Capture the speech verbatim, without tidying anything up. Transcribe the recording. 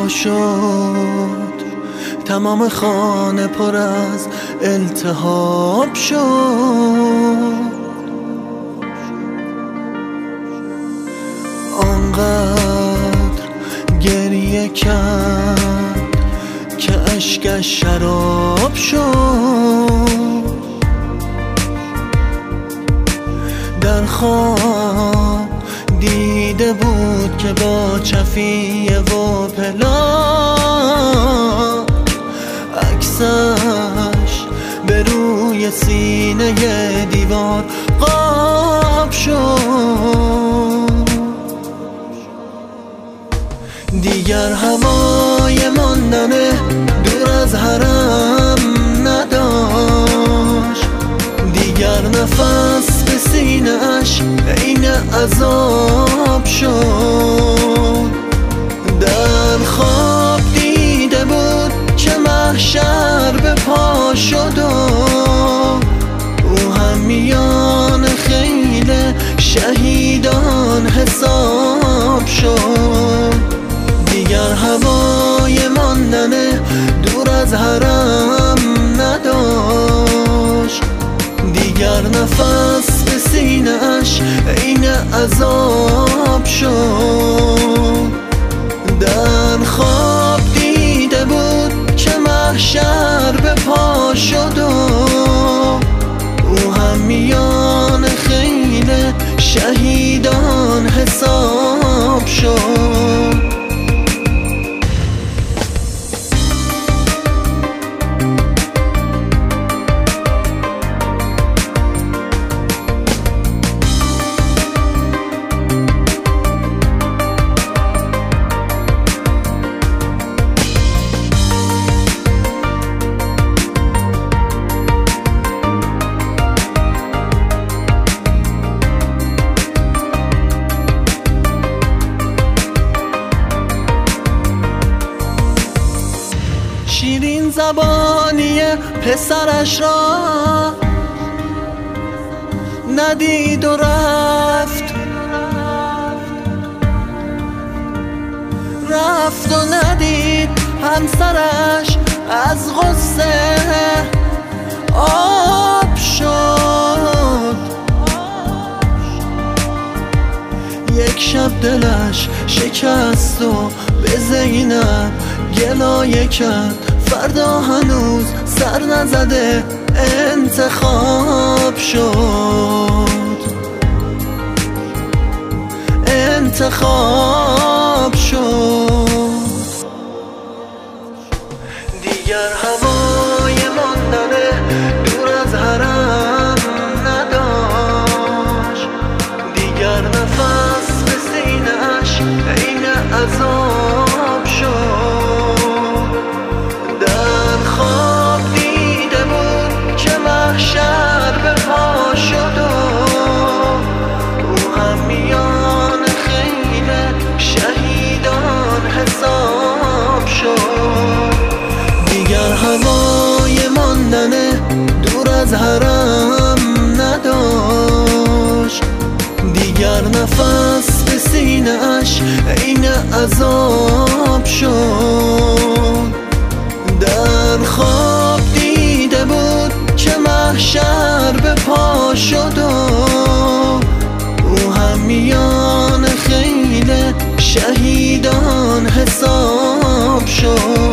شد، تمام خانه پر از التهاب شد. آنقدر گریه کرد که اشکش شراب شد. در خواب دیده بود که با چفیه و پلاک عکسش به روی سینه دیوار قاب شد. دیگر هوای ماندن دور از حرم نداشت، دیگر نفس به سینه اش عین عذاب شد. در خواب دیده بود که محشر به پا شد و او هم میان خیل شهیدان حساب شد. دیگر هوای ماندن دور از حرم نداشت، دیگر نفس به سینه اش عین عذاب شد. در خواب دیده بود که محشر به پا شد و او هم میان خیل شهیدان حساب شد. شیرین زبانی پسرش را ندید و رفت، رفت و ندید همسرش از غصه آب شد. یک شب دلش شکست و به زینب گلایه کرد، فردا هنوز سر نزده انتخاب شد، انتخاب شد. دیگر هوای ماندن دور از حرم نداشت، دیگر نفس به سینه اش عین عذاب شد. در خواب دیده بود که محشر به پا شد و او هم میان خیل شهیدان حساب شد. دیگر هوای ماندن دور از حرم نداشت، دیگر نفس به سینه اش عین عذاب شد. در خواب دیده بود که محشر به پا شد و او هم میان خیل شهیدان حساب شد.